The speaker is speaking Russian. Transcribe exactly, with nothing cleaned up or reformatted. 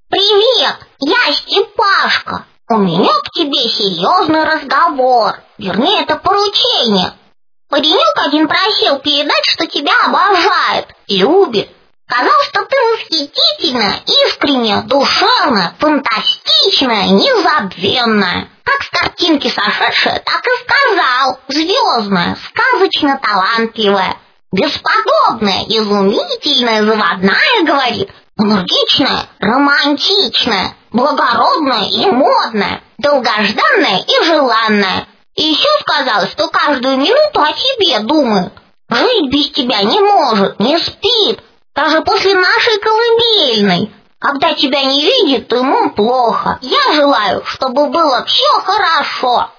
Привет, я Степашка. У меня к тебе серьезный разговор. Вернее, это поручение. Паренек один просил передать, что тебя обожает, любит. Сказал, что ты восхитительная, искренняя, душевная, фантастичная, незабвенная. Как с картинки сошедшая, так и сказал. Звездная, сказочно талантливая, бесподобная, изумительная, заводная, говорит. Энергичная, романтичная, благородная и модная, долгожданная и желанная. И еще сказал, что каждую минуту о тебе думает. Жить без тебя не может, не спит, даже после нашей колыбельной. Когда тебя не видит, ему плохо. Я желаю, чтобы было все хорошо.